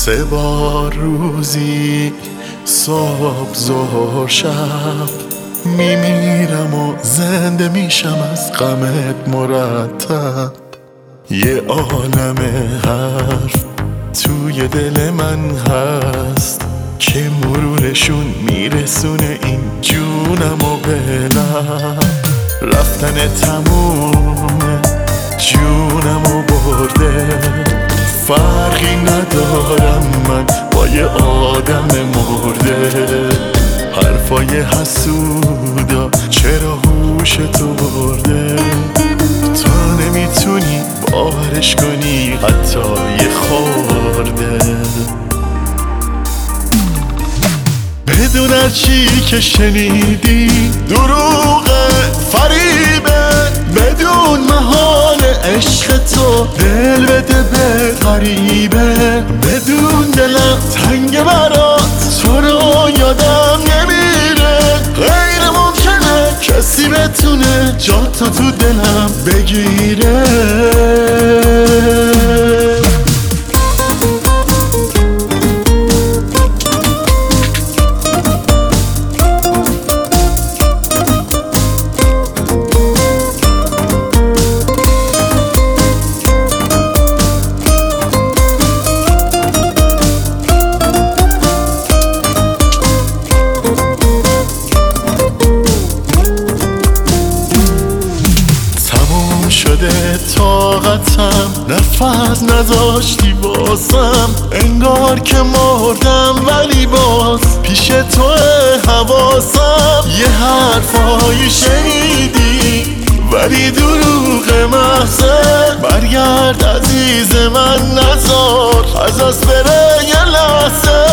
3 بار روزی صبح ظهر شب میمیرم و زنده میشم از غمت مرتب. یه عالم حرف توی دل من هست که مرورشون میرسونه این جونم و بلم. رفتن تمومه جونم و برده، فرقی ندارم من با یه آدم مرده. حرفای حسودا چرا هوشتو برده، تا نمیتونی باورش کنی حتی یه خورده. بدون هرچی که شنیدی دروغه فریبه، بدون محال عشق تو دل بده به غریبه. بدون دلم تنگ برات تو رو یادم نمیره، غیر ممکنه کسی بتونه جاتو تو دلم بگیره. شده طاقتم، نفس نذاشتی واسم، انگار که مردم ولی باز پیش تو حواسم. یه حرفایی شنیدی ولی دروغ محضه، برگرد عزیز من نذار از دست بره یه لحظه.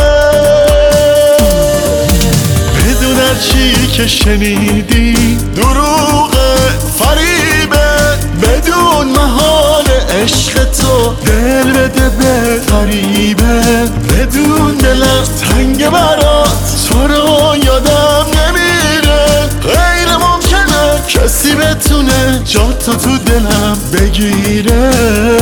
بدون هرچی که شنیدی دروغه فریبه، بدون محال عشق تو دل بده به غریبه. بدون دلم تنگ برات تو رو یادم نمیره، غیر ممکنه کسی بتونه جاتو تو دلم بگیره.